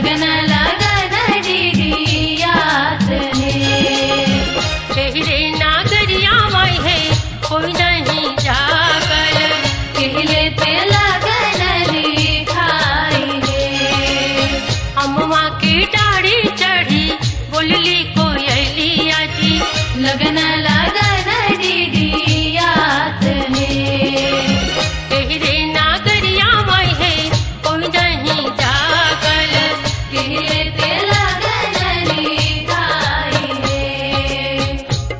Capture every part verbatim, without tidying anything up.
लगन लगन डीडियात है। तेरे नागरिया माई है कोई नहीं जागल, कहले पे लगन लिखाई है। अम्मा की डाढ़ी चढ़ी बोलली कोयलिया जी, लगन लगन डीडियात है। तेरे नागरिया माई है कोई नहीं जागल, कहले पे लगन लिखाई है।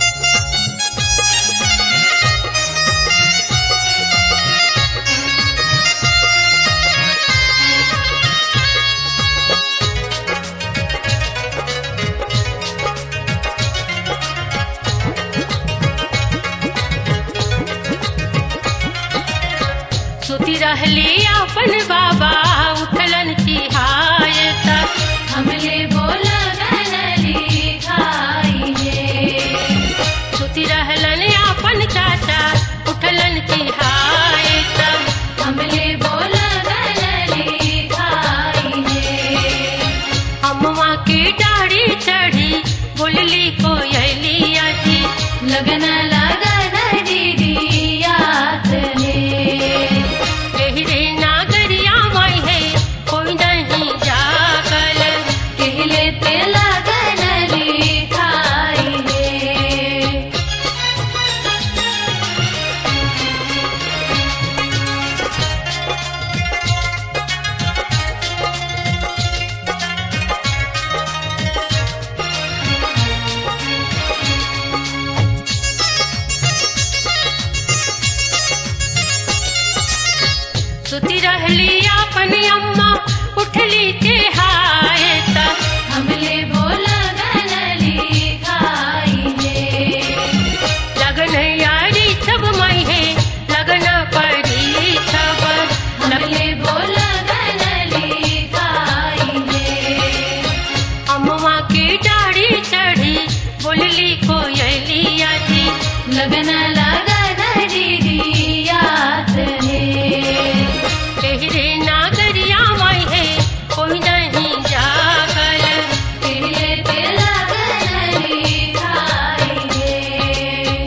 सुती रहली अपन बाबा उठलन चिहायत, हमले बोल लगन लिखाई है। सुती रहलन अपन चाचा उठलन चिहायत, हमले बोल लगन लिखाई है। अम्मा की डाढ़ी चढ़ी बोलली कोयलिया जी, लगन लगन डीडियात है। तेरे नागरिया माई है कोई नहीं जागल, कहले पे लगन लिखाई है। सुती रहली अपन अम्मा उठली चिहायत, हमले बोल लगन लिखाई है। लगन यारी सब माई है लगन पड़ी सब, हमले बोल लगन लिखाई है। अम्मा की डाढ़ी चढ़ी बोलली कोयलिया जी, लगन लगन डीडियात है। तेरे नागरिया माई है कोई नहीं जागल, कहले पे लगन लिखाई है।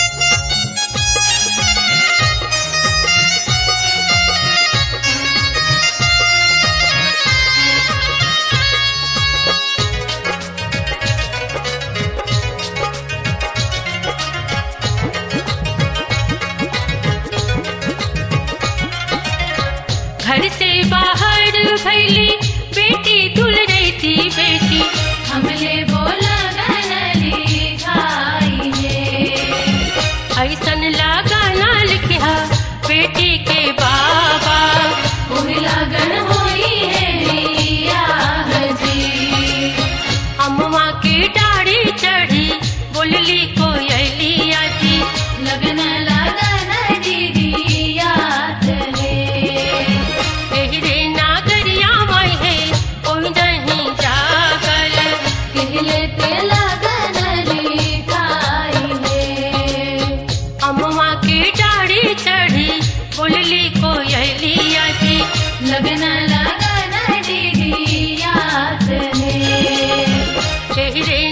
घर से बाहर भैली बेटी दुल रही थी बेटी, हमले बोल लगन लिखाई है। ऐसन लागा ना लिखा बेटी के बाबा, ओहि लगन होई है बियाह जी। अम्मा की डाढ़ी चढ़ी बोलली कोयलिया जी, लगन लगन डीडियात है। तेरे नागरिया माई है कोई नहीं जागल, कहले पे लगन लिखाई है। अम्मा की डाढ़ी चढ़ी बोलली कोयलिया जी, लगन लगन डीडियात है। तेरे